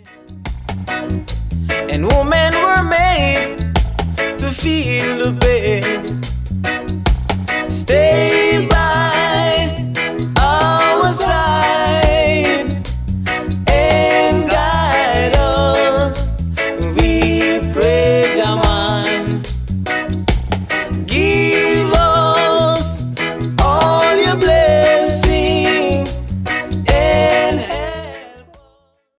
And women were made to feel the pain.